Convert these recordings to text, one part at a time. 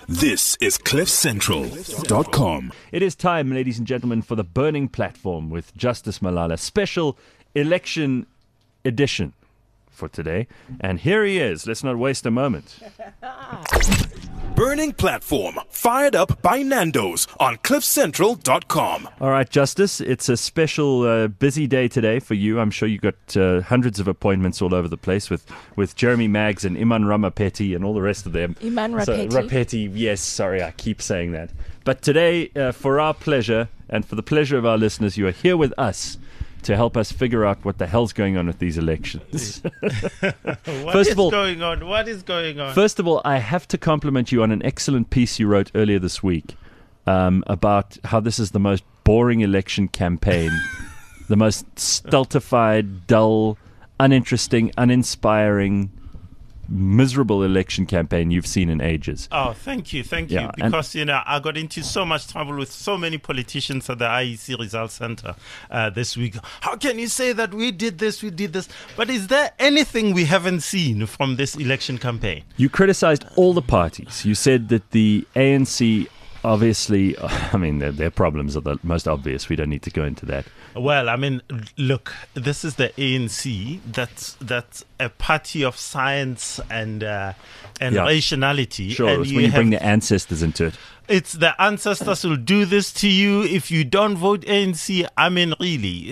This is CliffCentral.com. It is time, ladies and gentlemen, for the Burning Platform with Justice Malala, special election edition for today. And here he is. Let's not waste a moment. Burning Platform, fired up by Nando's on CliffCentral.com. All right, Justice, it's a special busy day today for you. I'm sure you got hundreds of appointments all over the place with Jeremy Maggs and Iman Ramapeti and all the rest of them. Iman Rapeti. So, Rapeti, yes, sorry, I keep saying that. But today, for our pleasure and for the pleasure of our listeners, you are here with us to help us figure out what the hell's going on with these elections. What is going on? First of all, I have to compliment you on an excellent piece you wrote earlier this week about how this is the most boring election campaign, the most stultified, dull, uninteresting, uninspiring, miserable election campaign you've seen in ages. Oh, thank you. Yeah, because, I got into so much trouble with so many politicians at the IEC Results Center this week. How can you say that we did this? But is there anything we haven't seen from this election campaign? You criticized all the parties. You said that the ANC, obviously, their problems are the most obvious. We don't need to go into that. Well, look, this is the ANC. That's a party of science and rationality. Sure, and it's when you bring the ancestors into it. It's the ancestors will do this to you if you don't vote ANC. Really,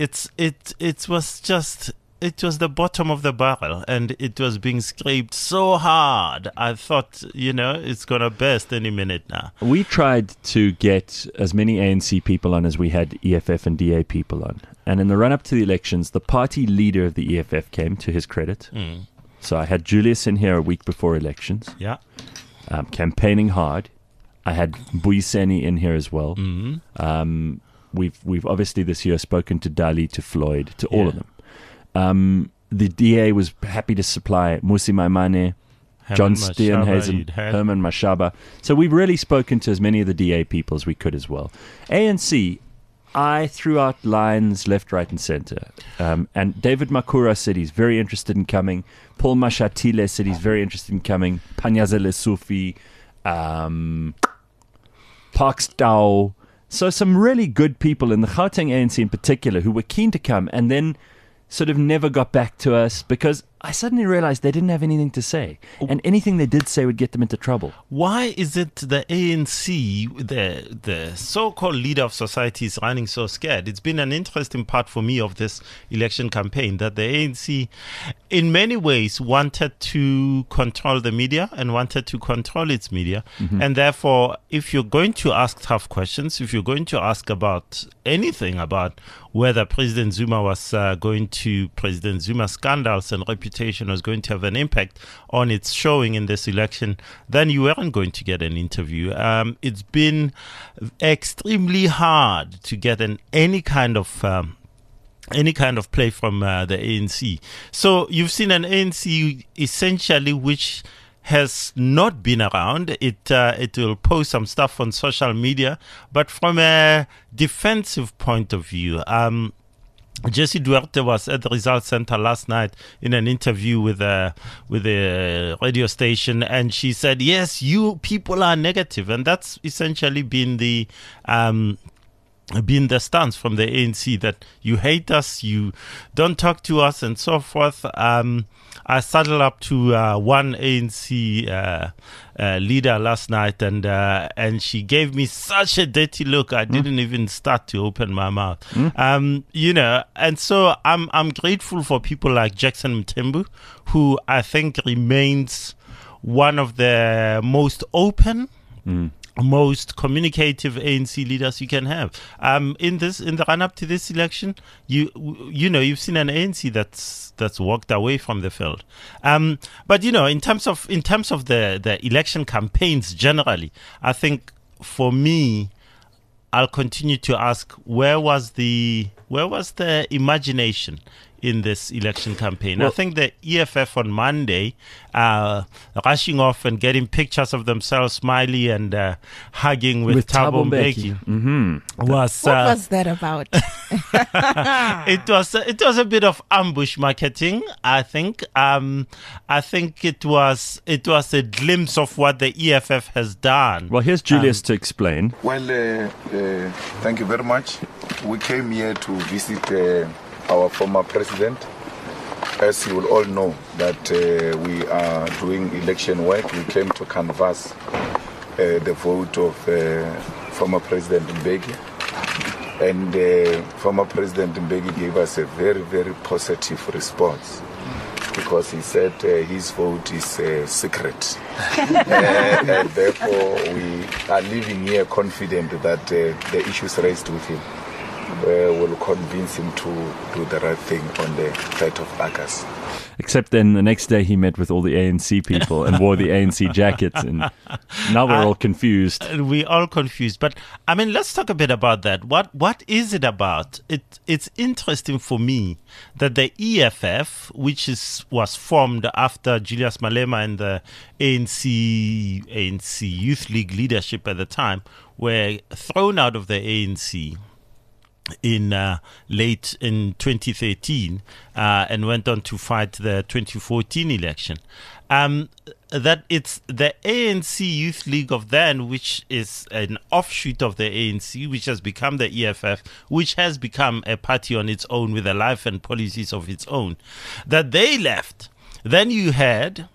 it was the bottom of the barrel, and it was being scraped so hard. I thought, it's going to burst any minute now. We tried to get as many ANC people on as we had EFF and DA people on. And in the run-up to the elections, the party leader of the EFF came, to his credit. So I had Julius in here a week before elections. Yeah. Campaigning hard. I had Mbuyiseni in here as well. We've obviously this year spoken to Dali, to Floyd, to all of them. The DA was happy to supply Musi Maimane, John Steenhuisen, Herman Mashaba. So we've really spoken to as many of the DA people as we could as well. ANC, I threw out lines left, right, and center. And David Makura said he's very interested in coming. Paul Mashatile said he's very interested in coming. Panyaza Lesufi, Parks Dao. So some really good people in the Gauteng ANC in particular who were keen to come and then sort of never got back to us because I suddenly realized they didn't have anything to say. And anything they did say would get them into trouble. Why is it the ANC, the so-called leader of society, is running so scared? It's been an interesting part for me of this election campaign that the ANC, in many ways, wanted to control the media and wanted to control its media. And therefore, if you're going to ask tough questions, if you're going to ask about anything about whether President Zuma's scandals and reputation was going to have an impact on its showing in this election, then you weren't going to get an interview. It's been extremely hard to get any kind of play from the ANC. So you've seen an ANC essentially which has not been around. It will post some stuff on social media, but from a defensive point of view, Jessie Duarte was at the Results Center last night in an interview with a radio station, and she said, yes, you people are negative, and that's essentially been the stance from the ANC, that you hate us, you don't talk to us, and so forth. I saddled up to one ANC leader last night, and she gave me such a dirty look. I didn't even start to open my mouth. And so I'm grateful for people like Jackson Mthembu, who I think remains one of the most open, most communicative ANC leaders you can have. In the run up to this election, you've seen an ANC that's walked away from the field. But in terms of the election campaigns generally, I think for me, I'll continue to ask, where was the imagination in this election campaign. I think the EFF on Monday, rushing off and getting pictures of themselves smiling and hugging with Thabo Mbeki. What was that about? It was a bit of ambush marketing, I think. I think it was a glimpse of what the EFF has done. Well, here's Julius to explain. Well, thank you very much. We came here to visit our former president. As you will all know that we are doing election work. We came to canvass the vote of former President Mbeki. And former President Mbeki gave us a very, very positive response, because he said his vote is secret. And therefore, we are leaving here confident that the issues raised with him will convince him to do the right thing on the 3rd of August. Except then the next day he met with all the ANC people and wore the ANC jackets, and now we're all confused. We're all confused. But, I mean, let's talk a bit about that. What is it about? It's interesting for me that the EFF, which was formed after Julius Malema and the ANC Youth League leadership at the time, were thrown out of the ANC in late in 2013 and went on to fight the 2014 election. That it's the ANC Youth League of then, which is an offshoot of the ANC, which has become the EFF, which has become a party on its own with a life and policies of its own, that they left. Then you had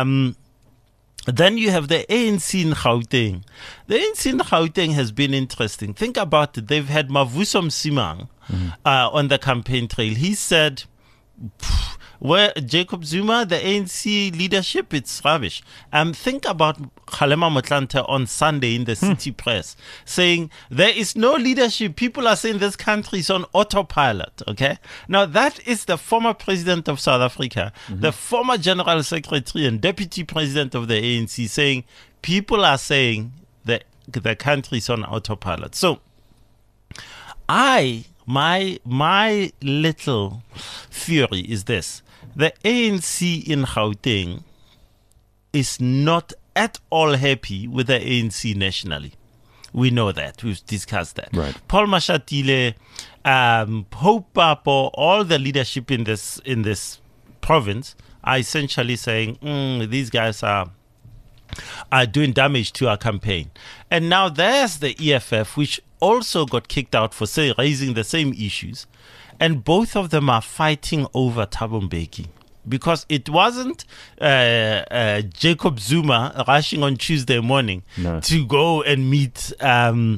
the ANC in Gauteng. The ANC in Gauteng has been interesting. Think about it. They've had Mavuso Msimang on the campaign trail. He said, where Jacob Zuma, the ANC leadership, it's rubbish. Think about Kgalema Motlanthe on Sunday in the City Press saying there is no leadership. People are saying this country is on autopilot. Okay, now that is the former president of South Africa, the former general secretary and deputy president of the ANC, saying people are saying that the country is on autopilot. So my little theory is this: the ANC in Gauteng is not at all happy with the ANC nationally. We know that. We've discussed that. Right. Paul Mashatile, Hope Papo, all the leadership in this province are essentially saying, these guys are doing damage to our campaign. And now there's the EFF, which also got kicked out for raising the same issues. And both of them are fighting over Thabo Mbeki, because it wasn't Jacob Zuma rushing on Tuesday morning to go and meet Thabo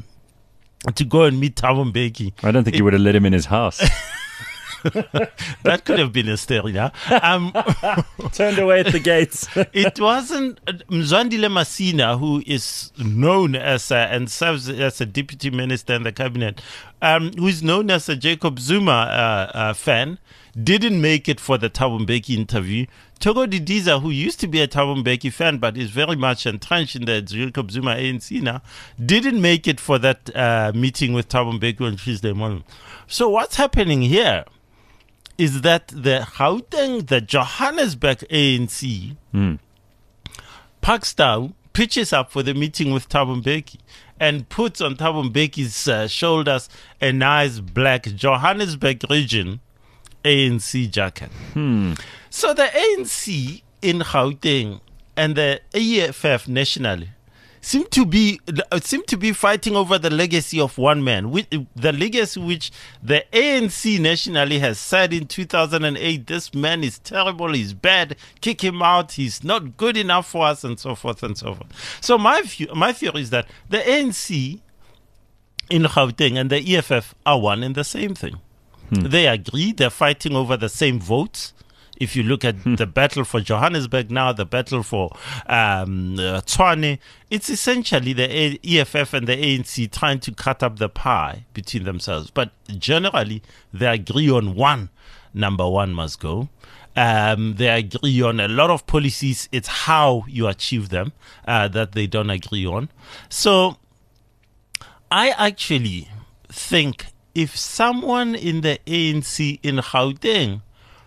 Mbeki. I don't think he would have let him in his house. That could have been a story now. Turned away at the gates. It wasn't Mzwandile Masina, who is known as and serves as a deputy minister in the cabinet, who is known as a Jacob Zuma fan, didn't make it for the Thabo Mbeki interview. Togo Didiza, who used to be a Thabo Mbeki fan but is very much entrenched in the Jacob Zuma ANC now, didn't make it for that meeting with Thabo Mbeki on Tuesday morning. So what's happening here is that the Gauteng, the Johannesburg ANC, Parkstone pitches up for the meeting with Thabo Mbeki and puts on Thabo Mbeki's shoulders a nice black Johannesburg region ANC jacket. So the ANC in Gauteng and the EFF nationally seem to be fighting over the legacy of one man, the legacy which the ANC nationally has said in 2008, this man is terrible, he's bad, kick him out, he's not good enough for us, and so forth and so forth. So my theory is that the ANC in Gauteng and the EFF are one and the same thing. They agree, they're fighting over the same votes. If you look at the battle for Johannesburg now, the battle for Tshwane, it's essentially the EFF and the ANC trying to cut up the pie between themselves. But generally, they agree on one. Number one must go. They agree on a lot of policies. It's how you achieve them that they don't agree on. So I actually think if someone in the ANC in Gauteng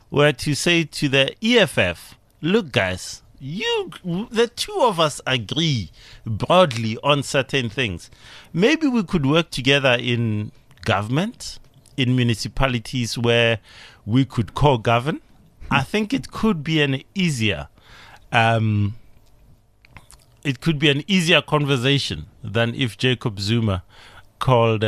were to say to the EFF, look, guys, the two of us agree broadly on certain things. Maybe we could work together in government, in municipalities where we could co-govern. I think it could be an easier conversation than if Jacob Zuma called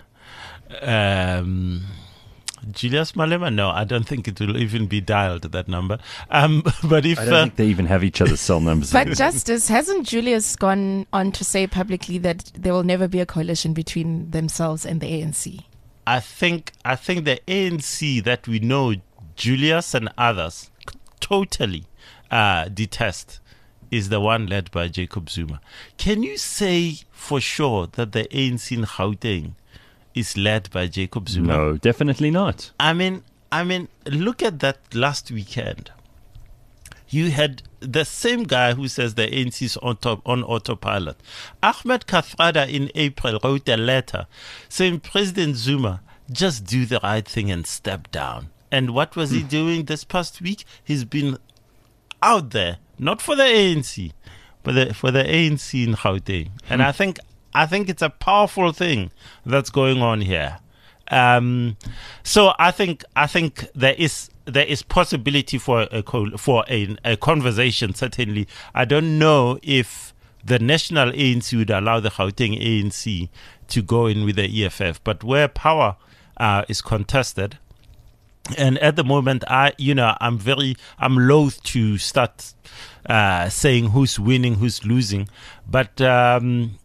Julius Malema. No, I don't think it will even be dialed, that number. But if I don't think they even have each other's cell numbers. But Justice, hasn't Julius gone on to say publicly that there will never be a coalition between themselves and the ANC? I think the ANC that we know, Julius and others totally detest, is the one led by Jacob Zuma. Can you say for sure that the ANC in Gauteng is led by Jacob Zuma? No, definitely not. I mean, look at that last weekend. You had the same guy who says the ANC is on autopilot. Ahmed Kathrada in April wrote a letter saying, President Zuma, just do the right thing and step down. And what was he doing this past week? He's been out there, not for the ANC, but for the ANC in Gauteng. And I think it's a powerful thing that's going on here. So I think there is possibility for a conversation. Certainly, I don't know if the national ANC would allow the Gauteng ANC to go in with the EFF, but where power is contested. And at the moment, I'm loath to start saying who's winning, who's losing. But by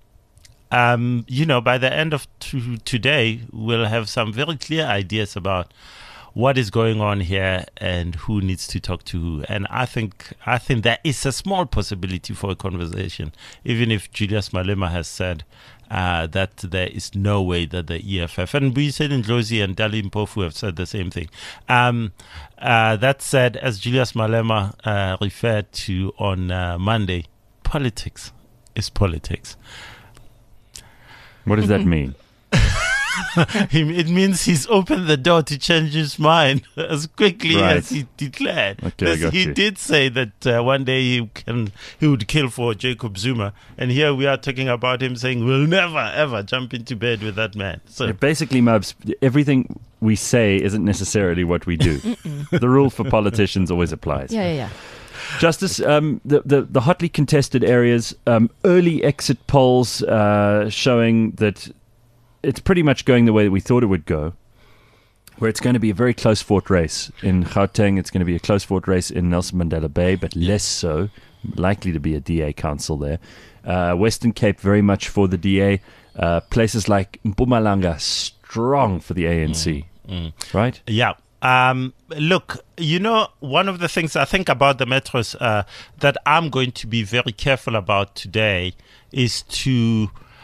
the end of today, we'll have some very clear ideas about what is going on here and who needs to talk to who. And I think there is a small possibility for a conversation, even if Julius Malema has said that there is no way that the EFF, and Buyiseni Ndlozi and Dali Mpofu have said the same thing. That said, as Julius Malema referred to on Monday, politics is politics. What does that mean? It means he's opened the door to change his mind as quickly as he declared. Okay, he did say that one day he would kill for Jacob Zuma, and here we are talking about him saying we'll never ever jump into bed with that man. So basically, Mubs, everything we say isn't necessarily what we do. The rule for politicians always applies. Yeah. Justice, the hotly contested areas, early exit polls showing that it's pretty much going the way that we thought it would go, where it's going to be a very close-fought race. In Gauteng, it's going to be a close-fought race in Nelson Mandela Bay, but less so, likely to be a DA council there. Western Cape, very much for the DA. Places like Mpumalanga, strong for the ANC, right? Yeah. Look, one of the things I think about the metros that I'm going to be very careful about today is to,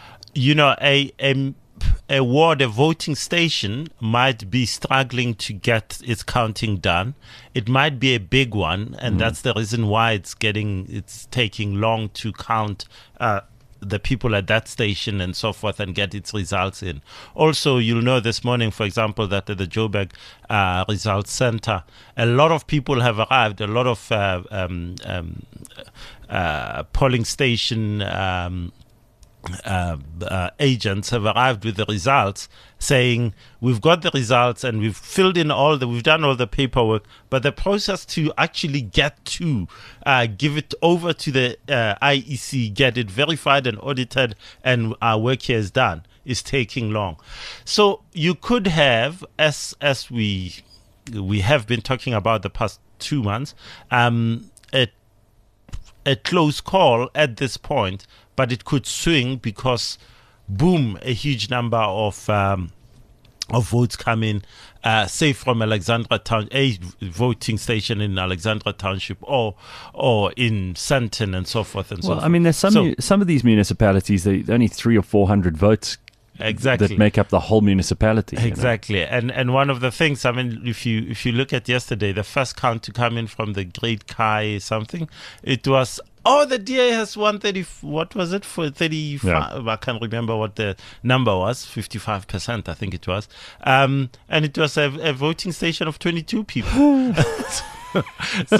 a ward, a voting station might be struggling to get its counting done. It might be a big one, and that's the reason why it's taking long to count the people at that station and so forth and get its results in. Also, you'll know this morning, for example, that at the Joburg Results Center, a lot of people have arrived, a lot of polling station agents have arrived with the results, saying we've got the results and we've filled in we've done all the paperwork, but the process to actually get to give it over to the IEC, get it verified and audited, and our work here is done, is taking long. So you could have, as we have been talking about the past 2 months, a close call at this point, but it could swing because, boom, a huge number of votes come in, say from Alexandra Town, a voting station in Alexandra Township, or in Sandton and so forth and so forth. Well, I mean, there's some of these municipalities, they only 300 or 400 votes. Exactly. That make up the whole municipality. Exactly. And one of the things, I mean, if you look at yesterday, the first count to come in from the Great Kai something, it was Oh, the DA has won 30. What was it for 35? Yeah. I can't remember what the number was. 55%, I think it was. And it was a voting station of 22 people. So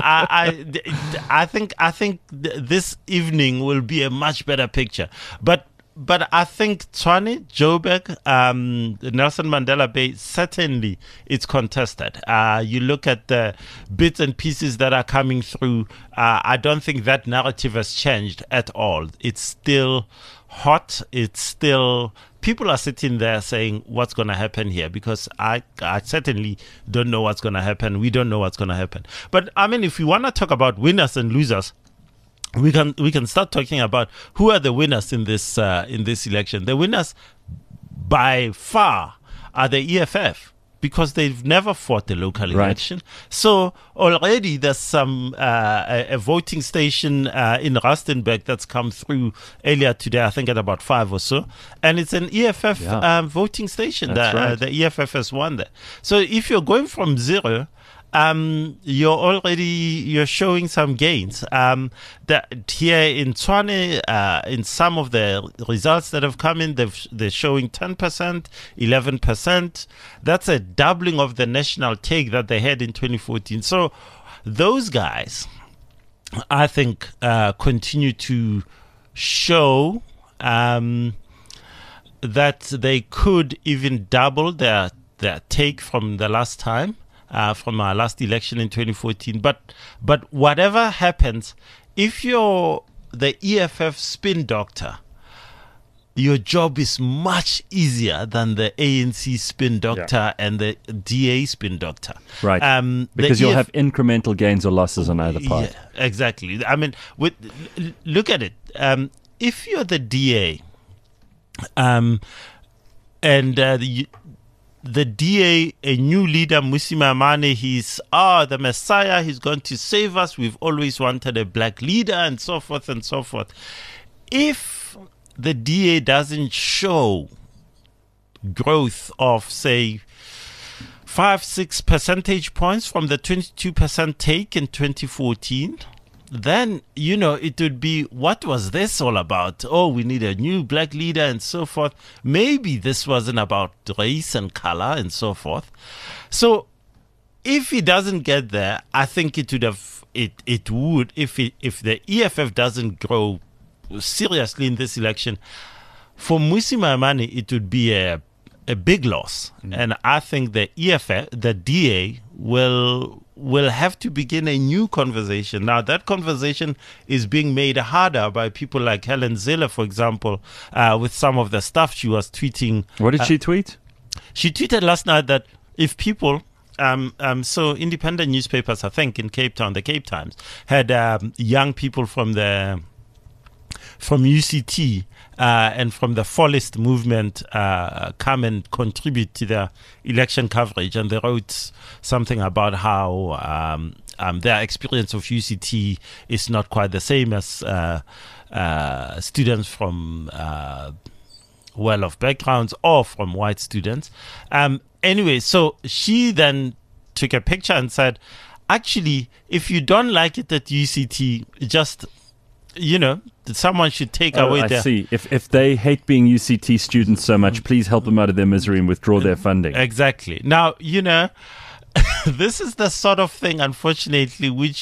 I think this evening will be a much better picture. But I think Tshwane, Joburg, Nelson Mandela Bay, certainly it's contested. You look at the bits and pieces that are coming through. I don't think that narrative has changed at all. It's still hot. It's still... People are sitting there saying, what's going to happen here? Because I certainly don't know what's going to happen. We don't know what's going to happen. But, I mean, if we want to talk about winners and losers, we can start talking about who are the winners in this election. The winners by far are the EFF, because they've never fought a local election. So already there's some a voting station in Rustenburg that's come through earlier today, I think at about 5 or so, and it's an EFF voting station. The EFF has won there. So if you're going from zero, you're showing some gains. That here in Tshwane, in some of the results that have come in, they're showing 10%, 11%. That's a doubling of the national take that they had in 2014. So those guys, I think, continue to show that they could even double their take from the last time. From our last election in 2014. But whatever happens, if you're the EFF spin doctor, your job is much easier than the ANC spin doctor and the DA spin doctor. Right. Because you'll have incremental gains or losses on either part. Yeah, exactly. I mean, look at it. If you're the DA, and the DA, a new leader, Mmusi Maimane, he's the Messiah, he's going to save us, we've always wanted a black leader, and so forth and so forth. If the DA doesn't show growth of, say, 5-6 percentage points from the 22% take in 2014, then, it would be, what was this all about? Oh, we need a new black leader and so forth. Maybe this wasn't about race and color and so forth. So if he doesn't get there, I think it would have, it would, if the EFF doesn't grow seriously in this election, for Mmusi Maimane, it would be a big loss. And I think the EFF, the DA, will have to begin a new conversation. Now, that conversation is being made harder by people like Helen Zille, for example, with some of the stuff she was tweeting. What did she tweet? She tweeted last night that if people... so independent newspapers, I think, in Cape Town, the Cape Times, had young people from UCT and from the Fallist movement come and contribute to the election coverage, and they wrote something about how their experience of UCT is not quite the same as students from well-off backgrounds or from white students. Anyway, so she then took a picture and said, actually, if you don't like it at UCT, just... someone should take away their... I see. If they hate being UCT students so much, please help them out of their misery and withdraw their funding. Exactly. Now, this is the sort of thing, unfortunately, which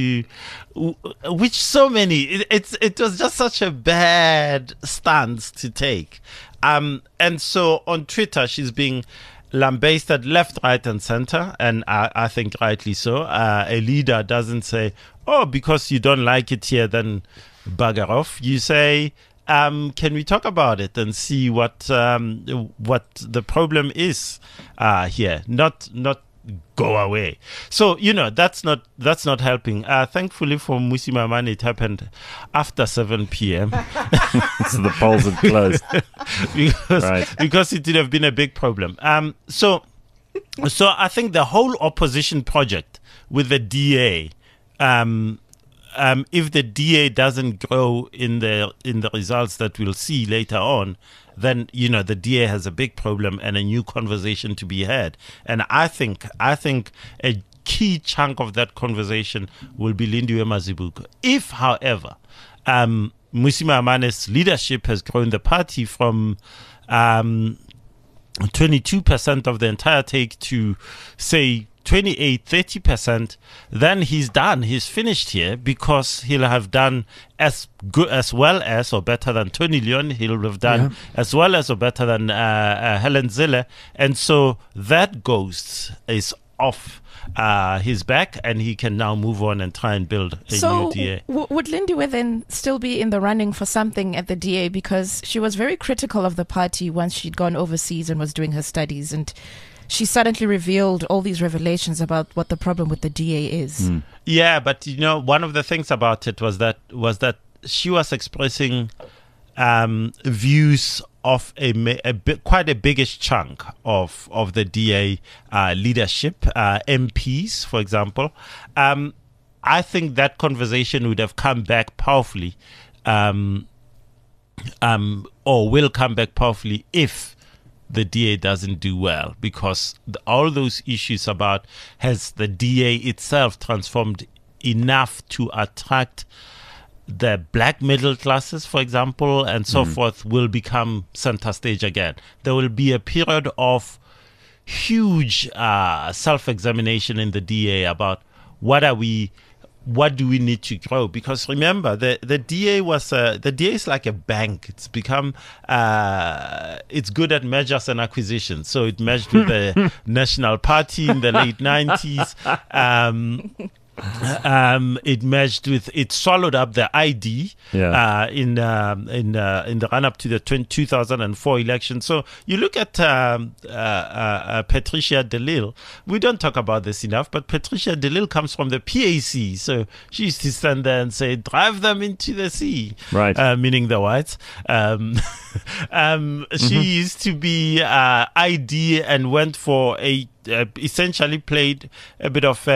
so many... It was just such a bad stance to take. And so on Twitter, she's being lambasted left, right, and center, and I think rightly so. A leader doesn't say, oh, because you don't like it here, then bugger off. You say, can we talk about it and see what the problem is here? Not go away. So that's not helping. Thankfully for Mmusi Maimane, it happened after 7 p.m. So the polls have closed because it would have been a big problem. So I think the whole opposition project with the DA. If the DA doesn't grow in the results that we'll see later on, then the DA has a big problem and a new conversation to be had. And I think a key chunk of that conversation will be Lindiwe Mazibuko. If, however, Mmusi Mayimane's leadership has grown the party from 22% of the entire take to, say, 28-30%, then he's done. He's finished here, because he'll have done as good, as well as, or better than Tony Leon. He'll have done as well as, or better than Helen Zille, and so that ghost is off his back, and he can now move on and try and build a new DA. Would Lindiwe then still be in the running for something at the DA, because she was very critical of the party once she'd gone overseas and was doing her studies, and she suddenly revealed all these revelations about what the problem with the DA is. Yeah, but one of the things about it was that she was expressing views of quite a biggish chunk of the DA leadership, MPs, for example. I think that conversation would have come back powerfully, or will come back powerfully if the DA doesn't do well, because all those issues about has the DA itself transformed enough to attract the black middle classes, for example, and so forth, will become center stage again. There will be a period of huge self-examination in the DA about what do we need to grow? Because remember, the DA is like a bank. It's become it's good at mergers and acquisitions. So it merged with the National Party in the late 90s. It swallowed up the ID in the run up to the 2004 election. So you look at Patricia de Lille. We don't talk about this enough, but Patricia de Lille comes from the PAC. So she used to stand there and say, "Drive them into the sea," right? Meaning the whites. She used to be ID and went for essentially played a bit of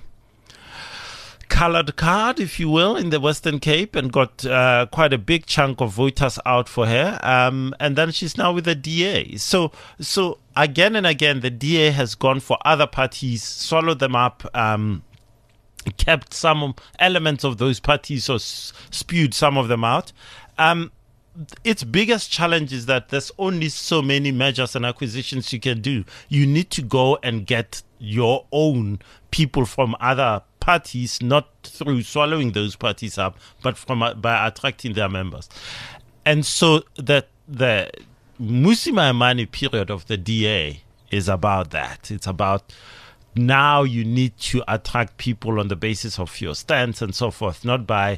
colored card, if you will, in the Western Cape, and got quite a big chunk of voters out for her. And then she's now with the DA. So again and again, the DA has gone for other parties, swallowed them up, kept some elements of those parties, or spewed some of them out. Its biggest challenge is that there's only so many mergers and acquisitions you can do. You need to go and get your own people from other parties, not through swallowing those parties up, but by attracting their members. And so that the Mmusi Maimane period of the DA is about that. It's about now you need to attract people on the basis of your stance and so forth, not by,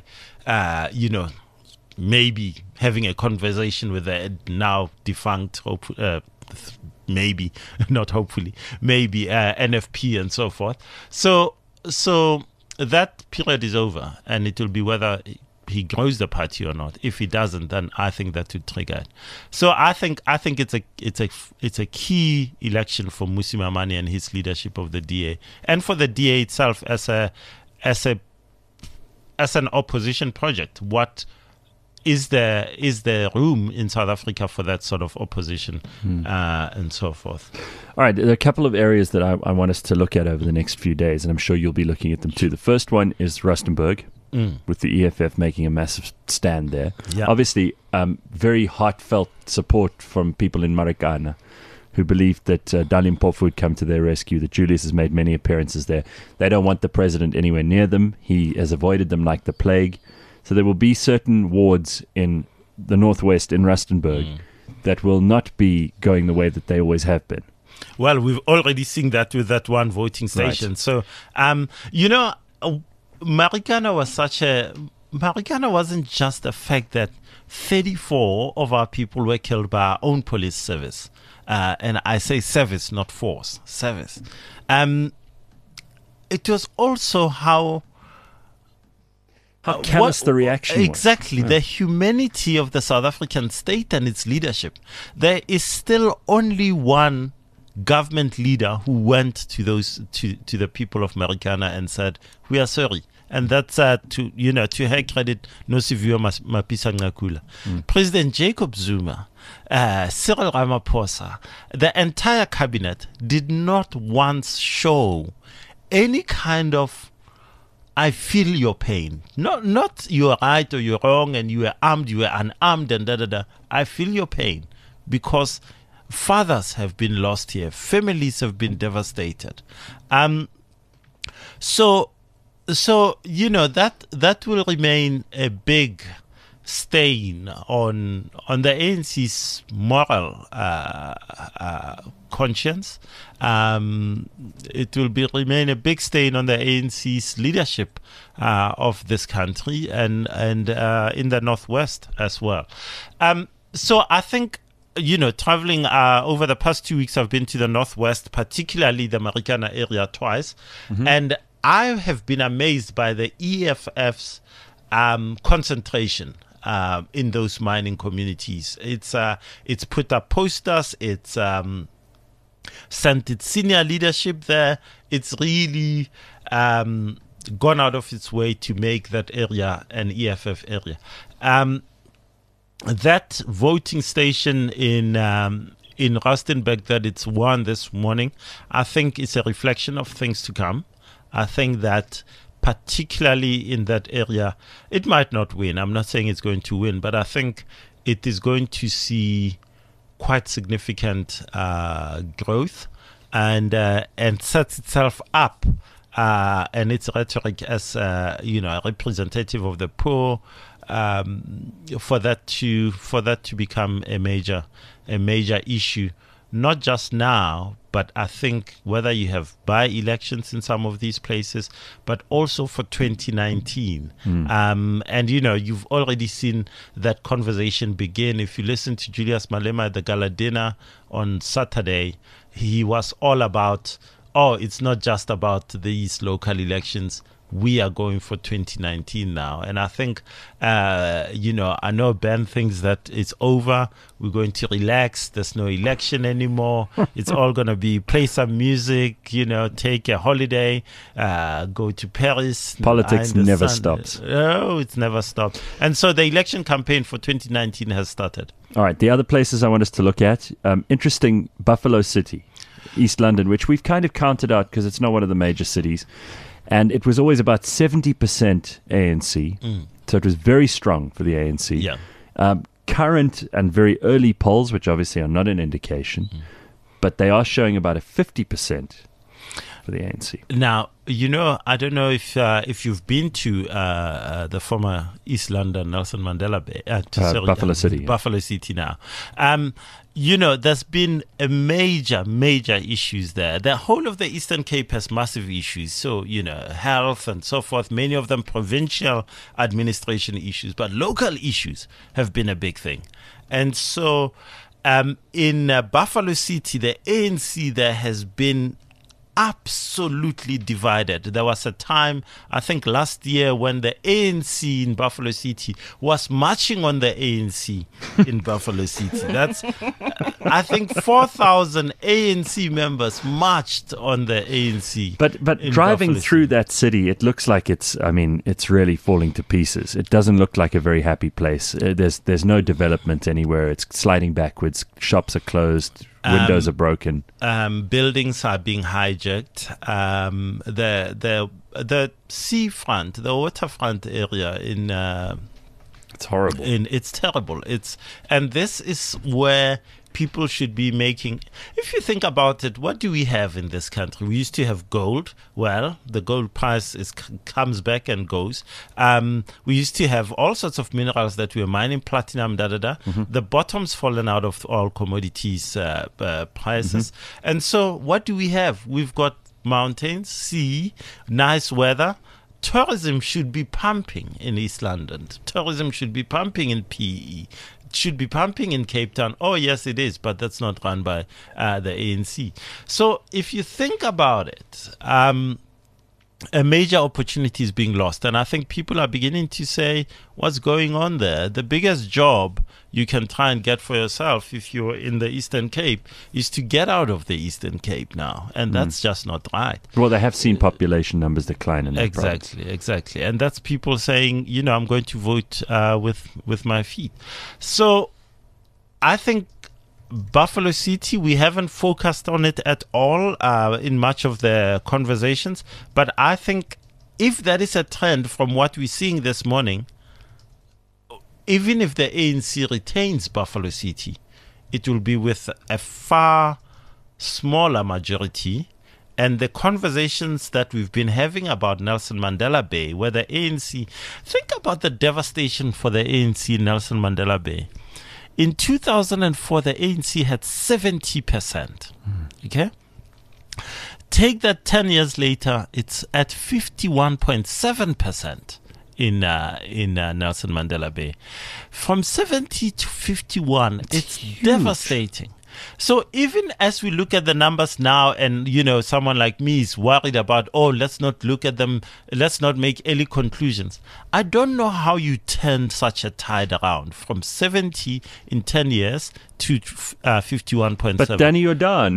maybe having a conversation with the now defunct, maybe, not hopefully, maybe NFP and so forth. So that period is over, and it will be whether he grows the party or not. If he doesn't, then I think that would trigger it. So I think it's a key election for Mmusi Maimane and his leadership of the DA, and for the DA itself as an opposition project. What is there room in South Africa for that sort of opposition and so forth? All right, there are a couple of areas that I want us to look at over the next few days, and I'm sure you'll be looking at them too. The first one is Rustenburg, with the EFF making a massive stand there. Yeah. Obviously, very heartfelt support from people in Marikana who believe that Dali Mpofu would come to their rescue, that Julius has made many appearances there. They don't want the president anywhere near them. He has avoided them like the plague. So there will be certain wards in the northwest in Rustenburg that will not be going the way that they always have been. Well, we've already seen that with that one voting station. Right. So, Marikana wasn't just the fact that 34 of our people were killed by our own police service. And I say service, not force, service. It was also how callous the reaction was. Exactly. The humanity of the South African state and its leadership. There is still only one government leader who went to the people of Marikana and said, "We are sorry." And that's to her credit, Nosiviwe Mapisa-Nqakula. President Jacob Zuma, Cyril Ramaphosa, the entire cabinet did not once show any kind of, I feel your pain. Not you are right or you're wrong and you are armed, you are unarmed and da-da-da. I feel your pain because fathers have been lost here. Families have been devastated. So that will remain a big stain on the ANC's moral conscience. It will remain a big stain on the ANC's leadership of this country and in the Northwest as well. So I think, traveling over the past 2 weeks, I've been to the Northwest, particularly the Marikana area twice, and I have been amazed by the EFF's concentration in those mining communities. It's put up posters. It's sent its senior leadership there. It's really gone out of its way to make that area an EFF area. That voting station in Rustenburg that it's won this morning, I think is a reflection of things to come. I think that particularly in that area, it might not win. I'm not saying it's going to win, but I think it is going to see quite significant growth and sets itself up and its rhetoric as a representative of the poor for that to become a major issue, not just now, but I think whether you have by-elections in some of these places, but also for 2019. And, you've already seen that conversation begin. If you listen to Julius Malema at the gala dinner on Saturday, he was all about, it's not just about these local elections. We are going for 2019 now. And I think, I know Ben thinks that it's over. We're going to relax. There's no election anymore. It's all going to be play some music, take a holiday, go to Paris. Politics never stops. No, it's never stopped. And so the election campaign for 2019 has started. All right. The other places I want us to look at, interesting, Buffalo City, East London, which we've kind of counted out because it's not one of the major cities. And it was always about 70% ANC. So it was very strong for the ANC. Yeah. Current and very early polls, which obviously are not an indication, but they are showing about a 50% for the ANC. Now, I don't know if you've been to the former East London Nelson Mandela Bay, Buffalo City. Buffalo City now. There's been a major issues there. The whole of the Eastern Cape has massive issues. So, health and so forth, many of them provincial administration issues, but local issues have been a big thing. And so in Buffalo City, the ANC there has been absolutely divided. There was a time, I think last year, when the ANC in Buffalo City was marching on the ANC in Buffalo City. That's, I think 4,000 ANC members marched on the ANC. But driving Buffalo through City. that city, it looks like it's really falling to pieces. It doesn't look like a very happy place. There's no development anywhere. It's sliding backwards. Shops are closed. Windows are broken. Buildings are being hijacked. The seafront, the waterfront area it's horrible. It's terrible. And this is where people should be making. If you think about it, what do we have in this country? We used to have gold. Well, the gold price comes back and goes. We used to have all sorts of minerals that we were mining, platinum, The bottom's fallen out of all commodities prices. And so what do we have? We've got mountains, sea, nice weather. Tourism should be pumping in East London. Tourism should be pumping in PE. Should be pumping in Cape Town. Oh, yes, it is, but that's not run by the ANC. So if you think about it, a major opportunity is being lost. And I think people are beginning to say, what's going on there? The biggest job you can try and get for yourself if you're in the Eastern Cape is to get out of the Eastern Cape now. And that's just not right. Well, they have seen population numbers decline in that province. Exactly. And that's people saying, I'm going to vote with my feet. So I think Buffalo City, we haven't focused on it at all in much of the conversations. But I think if that is a trend from what we're seeing this morning, even if the ANC retains Buffalo City, it will be with a far smaller majority. And the conversations that we've been having about Nelson Mandela Bay, where the ANC, think about the devastation for the ANC in Nelson Mandela Bay. In 2004, the ANC had 70%. Okay? Take that 10 years later, it's at 51.7% in Nelson Mandela Bay. From 70 to 51, it's devastating. So even as we look at the numbers now, and someone like me is worried about, let's not look at them, let's not make early conclusions. I don't know how you turn such a tide around from 70 in 10 years to 51.7. But Danny, you're done.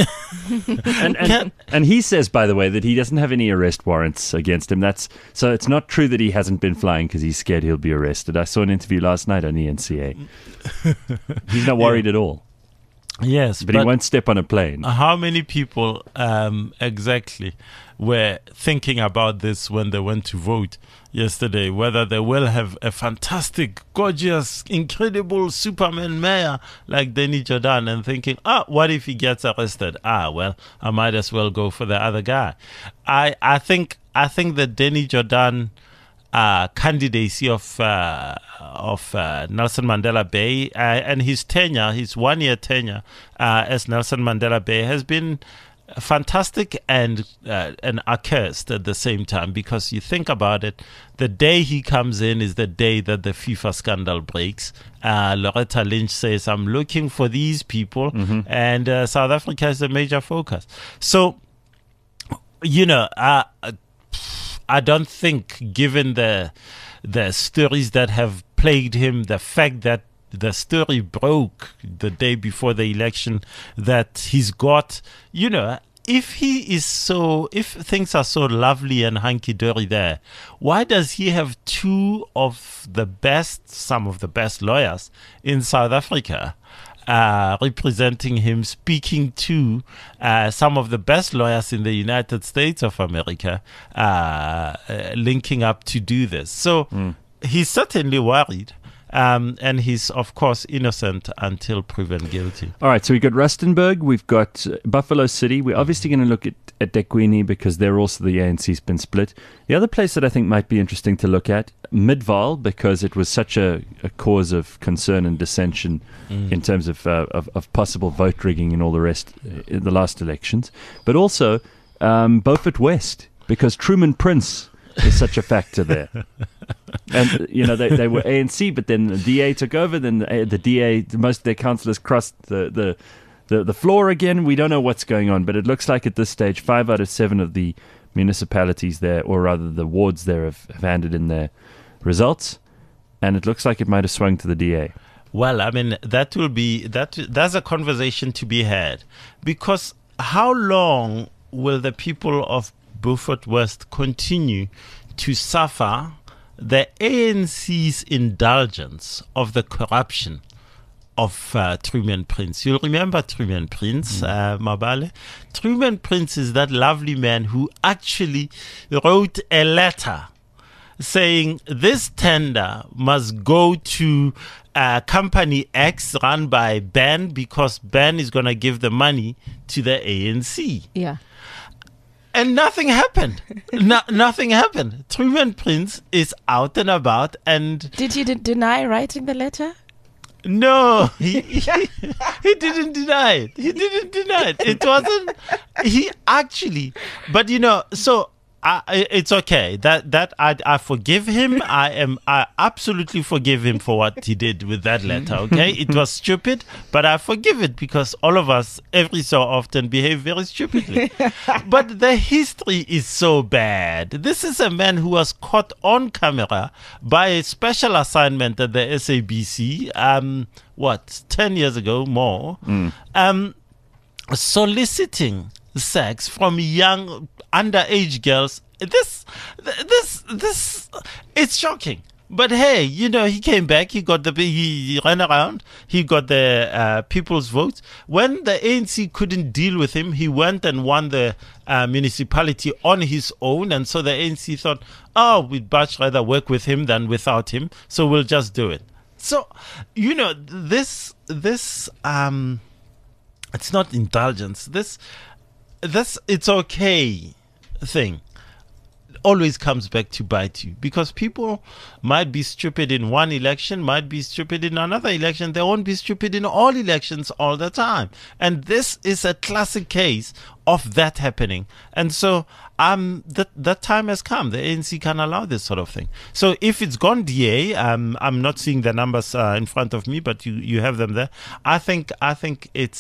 and he says, by the way, that he doesn't have any arrest warrants against him. So it's not true that he hasn't been flying because he's scared he'll be arrested. I saw an interview last night on ENCA. He's not worried at all. Yes, but he won't step on a plane. How many people exactly were thinking about this when they went to vote yesterday? Whether they will have a fantastic, gorgeous, incredible Superman mayor like Danny Jordaan, and thinking, what if he gets arrested? Well, I might as well go for the other guy. I think that Danny Jordaan candidacy of Nelson Mandela Bay and his tenure, his 1-year tenure as Nelson Mandela Bay, has been fantastic and accursed at the same time, because you think about it, the day he comes in is the day that the FIFA scandal breaks. Loretta Lynch says, I'm looking for these people, and South Africa is a major focus. So, I don't think, given the stories that have plagued him, the fact that the story broke the day before the election, that he's got, if things are so lovely and hunky-dory there, why does he have some of the best lawyers in South Africa representing him, speaking to some of the best lawyers in the United States of America, linking up to do this? So he's certainly worried. And he's, of course, innocent until proven guilty. All right, so we've got Rustenburg, we've got Buffalo City. We're obviously going to look at eThekwini because they're also, the ANC's been split. The other place that I think might be interesting to look at, Midvaal, because it was such a cause of concern and dissension in terms of possible vote rigging and all the rest in the last elections. But also Beaufort West, because Truman Prince is such a factor there. And, they were ANC, but then the DA took over. Then the DA, most of their councillors crossed the floor again. We don't know what's going on, but it looks like at this stage, 5 out of 7 of the municipalities there, or rather the wards there, have handed in their results. And it looks like it might have swung to the DA. Well, I mean, that's a conversation to be had. Because how long will the people of Beaufort West continue to suffer the ANC's indulgence of the corruption of Truman Prince? You'll remember Truman Prince, Mabale. Truman Prince is that lovely man who actually wrote a letter saying this tender must go to Company X run by Ben, because Ben is going to give the money to the ANC. Yeah. And nothing happened. Nothing happened. Truman Prince is out and about. And did you deny writing the letter? No, he didn't deny it. He didn't deny it. It wasn't. He actually, but so. It's okay. That I forgive him. I absolutely forgive him for what he did with that letter. Okay, it was stupid, but I forgive it because all of us every so often behave very stupidly. But the history is so bad. This is a man who was caught on camera by a special assignment at the SABC. 10 years ago, more, soliciting sex from young underage girls. This it's shocking. But hey, he came back. He got he ran around. He got the people's votes. When the ANC couldn't deal with him, he went and won the municipality on his own. And so the ANC thought, we'd much rather work with him than without him. So we'll just do it. So, this it's not indulgence. This it's okay thing always comes back to bite you, because people might be stupid in one election, might be stupid in another election. They won't be stupid in all elections all the time. And this is a classic case of that happening. And so that time has come. The ANC can allow this sort of thing. So if it's gone DA, I'm not seeing the numbers in front of me, but you have them there. I think it's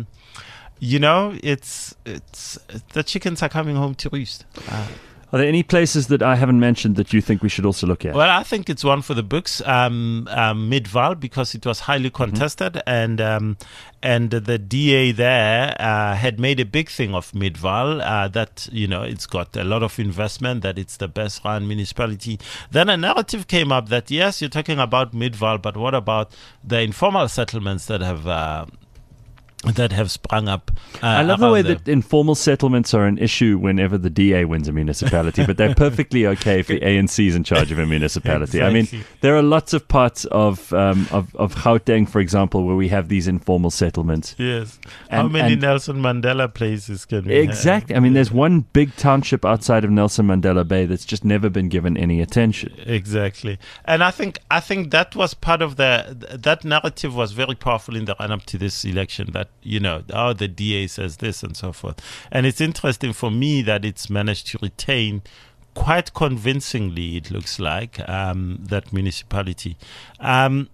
it's the chickens are coming home to roost. Are there any places that I haven't mentioned that you think we should also look at? Well, I think it's one for the books, Midvaal, because it was highly contested, and the DA there had made a big thing of Midvaal, that it's got a lot of investment, that it's the best run municipality. Then a narrative came up that yes, you're talking about Midvaal, but what about the informal settlements that have sprung up? I love the way that informal settlements are an issue whenever the DA wins a municipality, but they're perfectly okay if the ANC is in charge of a municipality. Exactly. I mean, there are lots of parts of Gauteng, for example, where we have these informal settlements. Yes. How many Nelson Mandela places can we have? Exactly. I mean, there's one big township outside of Nelson Mandela Bay that's just never been given any attention. Exactly. And I think that was part of that narrative was very powerful in the run-up to this election, that the DA says this and so forth. And it's interesting for me that it's managed to retain quite convincingly, it looks like, that municipality. And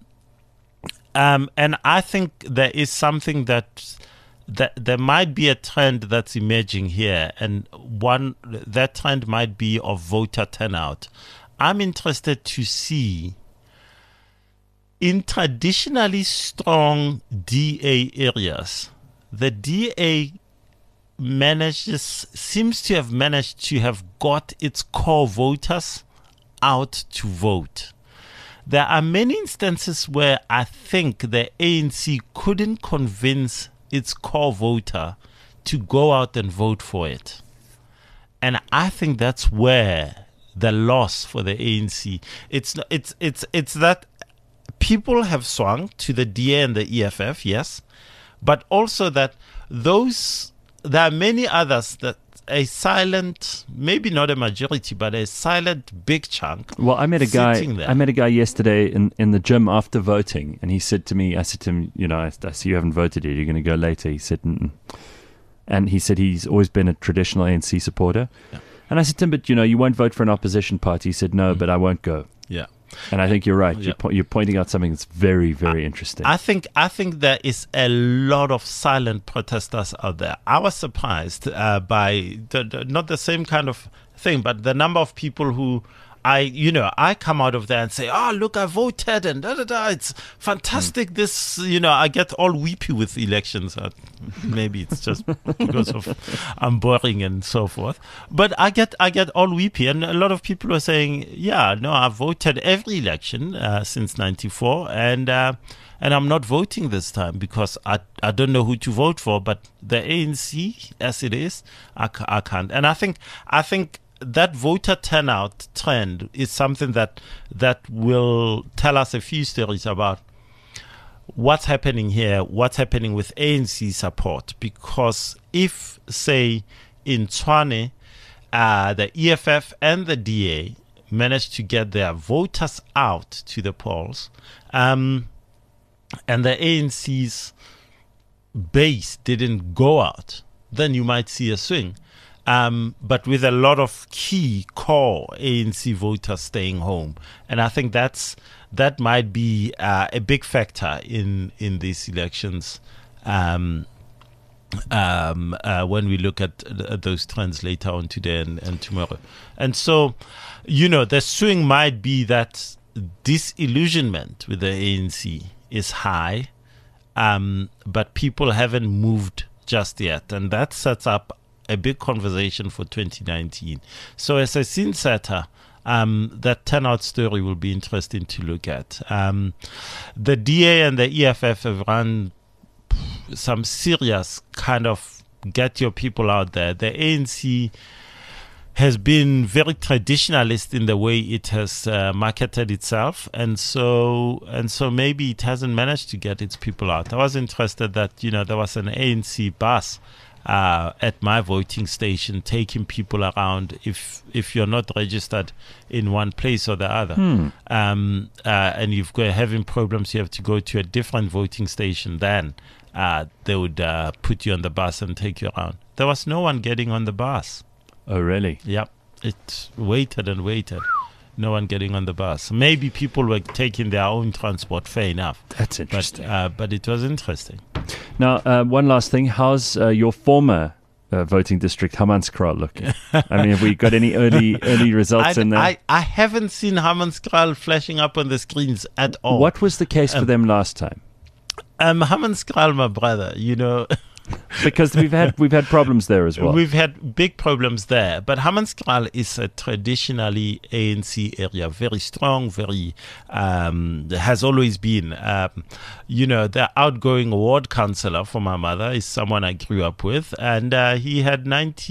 I think there is something that there might be a trend that's emerging here, and that trend might be of voter turnout. I'm interested to see, in traditionally strong DA areas, the DA seems to have managed to have got its core voters out to vote. There are many instances where I think the ANC couldn't convince its core voter to go out and vote for it. And I think that's where the loss for the ANC, it's that people have swung to the DA and the EFF, yes, but also that there are many others that a silent, maybe not a majority, but a silent big chunk. Well, I met a guy yesterday in the gym after voting, and he said to me, I said to him, I see you haven't voted yet, you're going to go later. He said, and he said he's always been a traditional ANC supporter. Yeah. And I said to him, but you won't vote for an opposition party. He said, no, but I won't go. Yeah. And I think you're right. Yeah. You're pointing out something that's very, very interesting. I think there is a lot of silent protesters out there. I was surprised by not the same kind of thing, but the number of people who I come out of there and say, look, I voted and it's fantastic. This, I get all weepy with elections. Maybe it's just because of I'm boring and so forth. But I get all weepy, and a lot of people are saying, I voted every election since '94, and I'm not voting this time because I don't know who to vote for. But the ANC, as it is, I can't. And I think that voter turnout trend is something that will tell us a few stories about what's happening here, what's happening with ANC support. Because if, say, in Tshwane, the EFF and the DA managed to get their voters out to the polls, and the ANC's base didn't go out, then you might see a swing. But with a lot of key core ANC voters staying home. And I think that might be a big factor in these elections when we look at those trends later on today and tomorrow. And so, the swing might be that disillusionment with the ANC is high, but people haven't moved just yet. And that sets up a big conversation for 2019. So as a scene setter, that turnout story will be interesting to look at. The DA and the EFF have run some serious kind of get your people out there. The ANC has been very traditionalist in the way it has marketed itself, and so maybe it hasn't managed to get its people out. I was interested that there was an ANC bus at my voting station taking people around if you're not registered in one place or the other, and you've got having problems, you have to go to a different voting station. Then they would put you on the bus and take you around. There was no one getting on the bus. Oh, really? Yep. It waited and waited. No one getting on the bus. Maybe people were taking their own transport. Fair enough. That's interesting. But it was interesting. Now, one last thing. How's your former voting district, Hammanskraal, looking? I mean, have we got any early results in there? I haven't seen Hammanskraal flashing up on the screens at all. What was the case for them last time? Hammanskraal, my brother, because we've had problems there as well. We've had big problems there, but Hammanskraal is a traditionally ANC area, very strong, very has always been. The outgoing ward councillor for my mother is someone I grew up with, and he had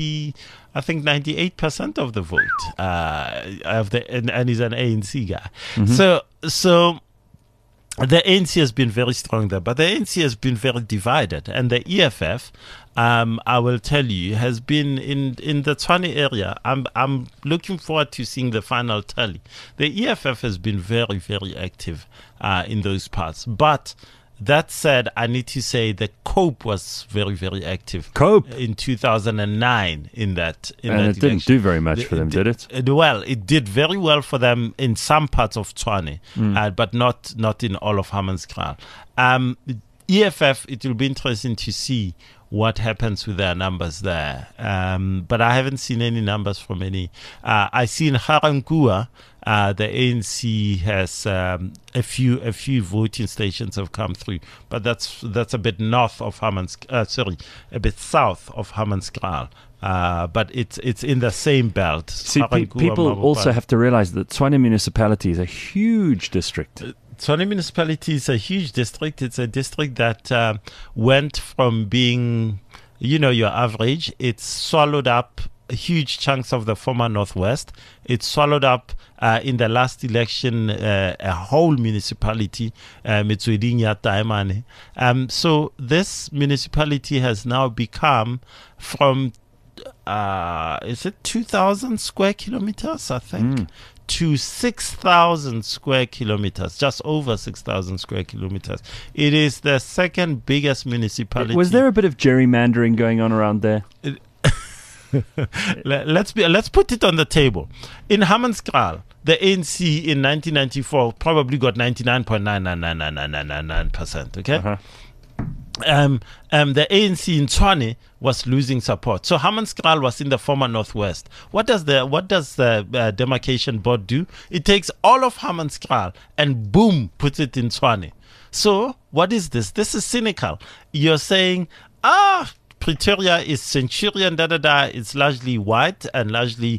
98% of the vote and he's an ANC guy. Mm-hmm. So. The ANC has been very strong there, but the ANC has been very divided. And the EFF, I will tell you, has been in the Tshwane area. I'm looking forward to seeing the final tally. The EFF has been very, very active in those parts. But that said, I need to say the COPE was very, very active. COPE? In 2009 in that and it election. Didn't do very much for them, did it? Well, it did very well for them in some parts of Tshwane, but not in all of Hammanskraal. EFF, it will be interesting to see what happens with their numbers there. But I haven't seen any numbers from any. I see in Ga-Rankuwa, the ANC has a few voting stations have come through, but that's a bit north of a bit south of Hammanskraal. But it's in the same belt. See, people also have to realize that Tshwane municipality is a huge district. Tshwane municipality is a huge district. It's a district that went from being, your average. It's swallowed up huge chunks of the former Northwest. It swallowed up in the last election a whole municipality, Metsweding ya Taemane. So this municipality has now become from, is it 2,000 square kilometers, I think? To 6,000 square kilometers, just over 6,000 square kilometers. It is the second biggest municipality. Was there a bit of gerrymandering going on around there? Let's put it on the table. In Hammanskraal, the ANC in 1994 probably got 99.9999999%. Okay. Uh-huh. The ANC in Tshwane was losing support. So Hammanskraal was in the former Northwest. What does the demarcation board do? It takes all of Hammanskraal and boom, puts it in Tshwane. So what is this? This is cynical. You're saying, Pretoria is Centurion, it's largely white and largely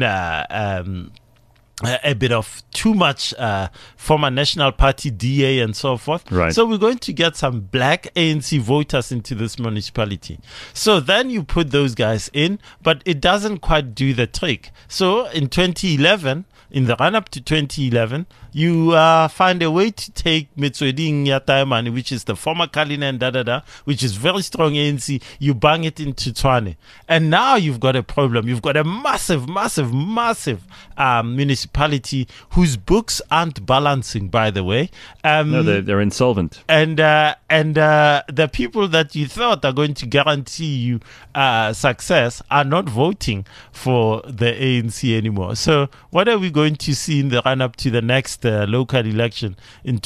a bit of too much former National Party DA and so forth. Right. So we're going to get some black ANC voters into this municipality. So then you put those guys in, but it doesn't quite do the trick. So in 2011, in the run-up to 2011, you find a way to take Metsweding ya Taemane, which is the former Cullinan, which is very strong ANC, you bang it into Tshwane. And now you've got a problem. You've got a massive municipality whose books aren't balancing, by the way. No, they're insolvent. And the people that you thought are going to guarantee you success are not voting for the ANC anymore. So what are we going to see in the run-up to the next local election in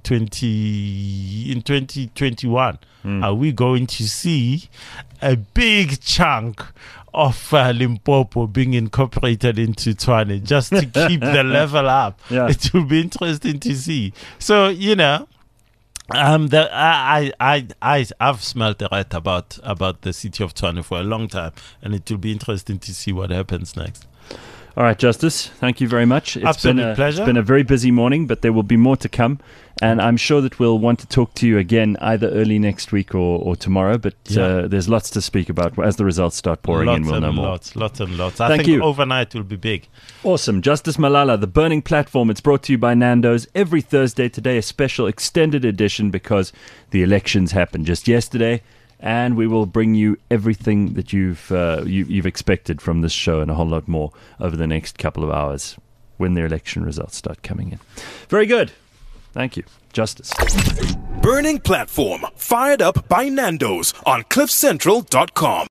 2021? Are we going to see a big chunk of Limpopo being incorporated into Tshwane just to keep the level up? Yeah. It will be interesting to see. So, I've smelled a rat about the city of Tshwane for a long time, and it will be interesting to see what happens next. All right, Justice, thank you very much. It's been a pleasure. It's been a very busy morning, but there will be more to come. And I'm sure that we'll want to talk to you again either early next week or tomorrow. But there's lots to speak about. As the results start pouring in, we'll know more. Lots and lots. I think overnight will be big. Awesome. Justice Malala, The Burning Platform. It's brought to you by Nando's. Every Thursday today, a special extended edition because the elections happened just yesterday. And we will bring you everything that you've expected from this show and a whole lot more over the next couple of hours when the election results start coming in. Very good. Thank you. Justice. Burning Platform, fired up by Nando's on CliffCentral.com.